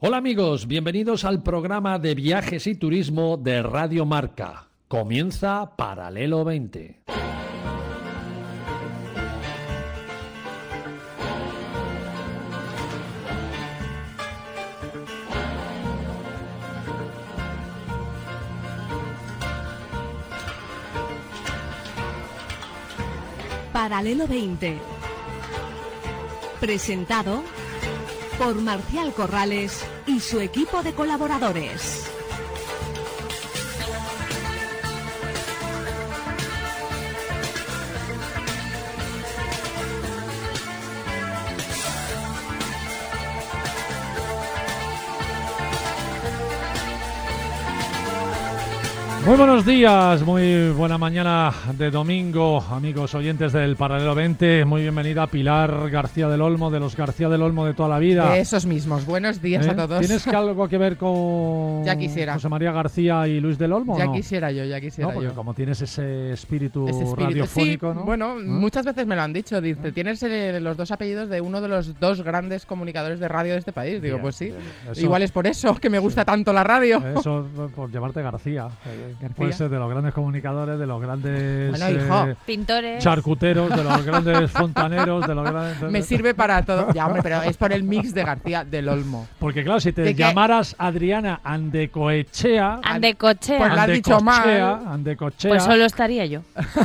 Hola amigos, bienvenidos al programa de viajes y turismo de Radio Marca. Comienza Paralelo 20. Paralelo 20. Presentado por Marcial Corrales y su equipo de colaboradores. Muy buenos días, muy buena mañana de domingo, amigos oyentes del Paralelo 20. Muy bienvenida Pilar García del Olmo, de los García del Olmo de toda la vida. Esos mismos, buenos días a todos. ¿Tienes algo que ver con Ya quisiera. José María García y Luis del Olmo? Ya ¿no? quisiera yo, ya quisiera No, porque yo. como tienes ese espíritu Ese radiofónico, sí, ¿no? bueno, muchas veces me lo han dicho. Dice, tienes los dos apellidos de uno de los dos grandes comunicadores de radio de este país. Digo, Bien, pues sí. bien. Eso- Igual es por eso que me gusta tanto la radio. Eso por llamarte García. García. Puede ser de los grandes comunicadores, de los grandes Bueno, hijo. Pintores. charcuteros, de los grandes fontaneros, de los grandes... Me sirve para todo. Ya, hombre, pero es por el mix de García del Olmo. Porque claro, si te ¿De qué? llamaras Adriana Andecoechea... Andecochea. Pues la has dicho mal. Andecochea, Pues solo estaría yo.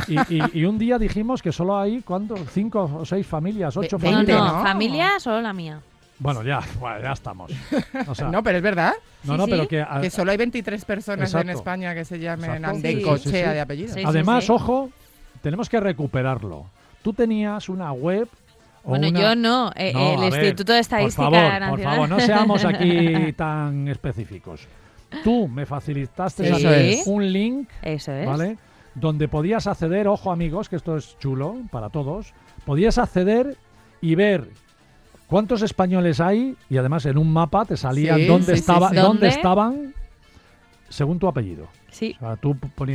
y un día dijimos que solo hay, ¿cuánto? 5 o 6 familias, 8 Ve- No, familias. ¿no? no, familia solo la mía. Bueno, ya estamos. O sea, No, pero es verdad no, sí, no, sí. pero que... que solo hay 23 personas en Exacto. España que se llamen Exacto. Andecochea Sí, sí, sí. de apellido. Sí. Además, ojo, tenemos que recuperarlo. Tú tenías una web... o Bueno, una- yo no. No, El a ver, Instituto de Estadística por Nacional. favor, no seamos aquí tan específicos. Tú me facilitaste Eso aquí es. un link, Eso es. ¿vale? Donde podías acceder, ojo amigos, que esto es chulo para todos, podías acceder y ver cuántos españoles hay y además en un mapa te salían Sí, dónde sí, estaba, sí, sí. dónde ¿Dónde? estaban según tu apellido. Sí. O sea, tú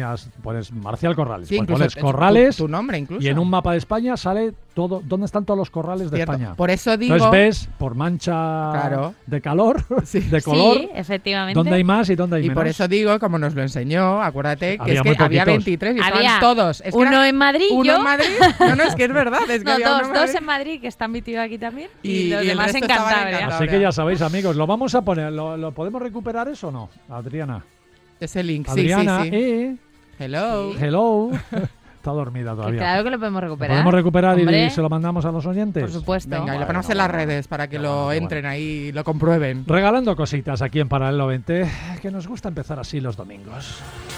pones Marcial Corrales, Sí, pues incluso pones tu Corrales nombre incluso. y en un mapa de España sale todo, dónde están todos los corrales de Cierto. España. Por eso digo... Entonces ves por mancha Claro. de calor, Sí. de color, Sí, efectivamente. dónde hay más y dónde hay Y menos. por eso digo, como nos lo enseñó, acuérdate que Había es muy que había poquitos. 23 y estaban Había todos. Es que uno era en Madrid, uno yo. en Madrid. No, es que es verdad. Es que No, había uno dos en Madrid. en Madrid, que están metidos aquí también. Y Y los el demás resto en estaban en Cantabria. Cantabria. Así que ya sabéis, amigos, lo vamos a poner. ¿Lo podemos recuperar eso o no, Adriana? Ese link, Adriana, sí, sí, sí. Hello. hello. Está dormida Que todavía. claro que lo podemos ¿Lo recuperar. podemos recuperar Hombre, y se lo mandamos a los oyentes? Por supuesto. Venga, y lo ponemos Bueno, en las bueno. redes para que Qué lo bueno, qué entren ahí y lo comprueben. Regalando cositas aquí en Paralelo 20, que nos gusta empezar así los domingos.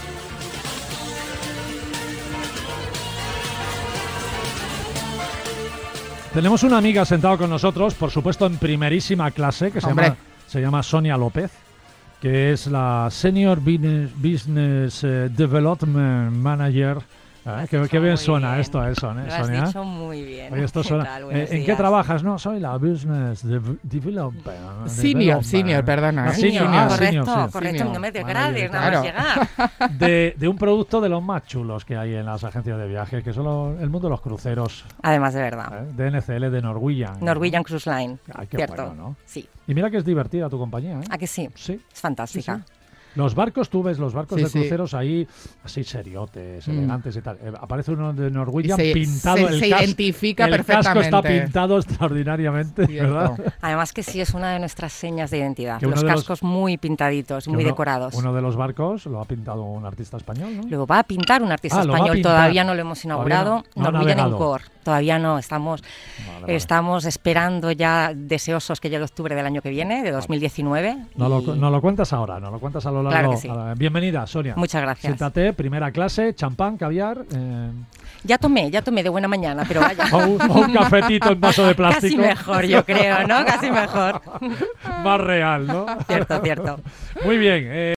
Tenemos una amiga sentada con nosotros, por supuesto en primerísima clase, que Hombre. se llama Sonia López, que es la Senior Business Development Manager. Qué bien suena esto, Sonia. Lo has dicho muy bien. Oye, esto ¿Qué suena. tal? Buenos ¿En qué días. trabajas? No, soy la Business Developer. Senior, perdona. Ah, senior, correcto, senior. correcto, Senior. no me Manager, degrades nada más claro. llegar. De un producto de los más chulos que hay en las agencias de viajes, que son el mundo de los cruceros, Además, de verdad. de NCL, de Norwegian. Norwegian Cruise Line. Ay, qué Cierto. bueno, ¿no? Sí. Y mira que es divertida tu compañía, ¿eh? ¿A que sí? Sí. Es Sí, fantástica. sí. Los barcos, tú ves los barcos Sí, de sí. cruceros ahí, así seriotes, Mm. elegantes y tal. Aparece uno de Norwegian Y se- pintado, se- el se casco, identifica el casco perfectamente. está pintado extraordinariamente, Cierto. ¿verdad? Además que sí es una de nuestras señas de identidad. Que uno Los de los- cascos muy pintaditos, Que muy uno- decorados. Uno de los barcos lo ha pintado un artista español, ¿no? Luego va a pintar un artista Ah, lo va a español, pintar. todavía no lo hemos inaugurado. Todavía no ha Norwegian navegado. Encore, todavía no, estamos Vale. Estamos esperando ya, deseosos que llegue octubre del año que viene, de 2019. No y lo cuentas ahora, no lo cuentas a lo largo. Claro que sí. Bienvenida, Sonia. Muchas gracias. Siéntate, primera clase, champán, caviar. Ya tomé de buena mañana, pero vaya. O un cafetito en vaso de plástico. Casi mejor, yo creo, ¿no? Casi mejor. Más real, ¿no? Cierto, cierto. Muy bien.